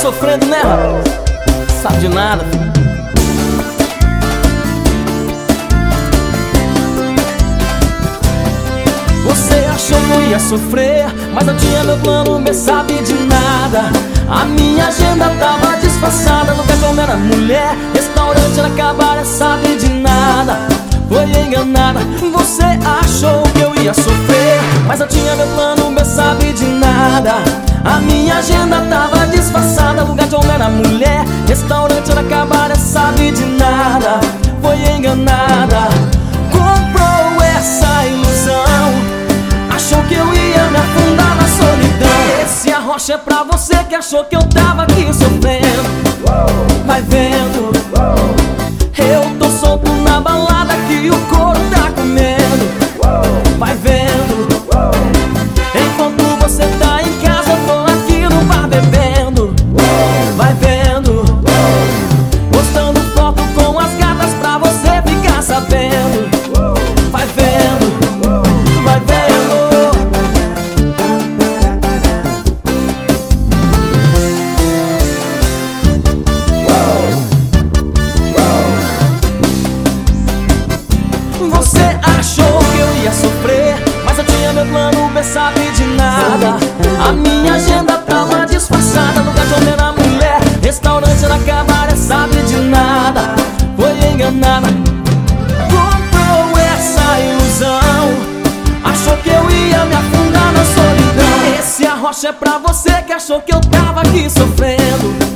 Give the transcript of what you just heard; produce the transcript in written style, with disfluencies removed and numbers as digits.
sofrendo, né, rapaz? Sabe de nada, filho. Você achou que eu ia sofrer, mas eu tinha meu plano B, sabe de nada. A minha agenda tava disfarçada, lugar que eu era mulher, restaurante era cabaré, sabe de nada. Foi enganada, você achou que eu ia sofrer, mas eu tinha meu plano B, sabe de nada. A minha agenda tava disfarçada, lugar de homem era mulher, restaurante era cabaré, sabe de nada. Foi enganada, comprou essa ilusão, achou que eu ia me afundar na solidão. Esse arrocha é pra você que achou que eu tava aqui sofrendo. Vai vendo, eu tô solto na balada que o couro tá comendo. Vai vendo, enquanto você tá em casa eu tô aqui no bar bebendo. Vai vendo, postando foto com as gatas pra você ficar sabendo. Vai vendo, vai vendo. Você achou que eu ia sofrer, mas eu tinha meu plano B, sabe de nada. A minha agenda tava disfarçada, lugar de homem era mulher, restaurante era cabaré, sabe de nada. Foi enganada, comprou essa ilusão, achou que eu ia me afundar na solidão. Esse arrocha é pra você que achou que eu tava aqui sofrendo.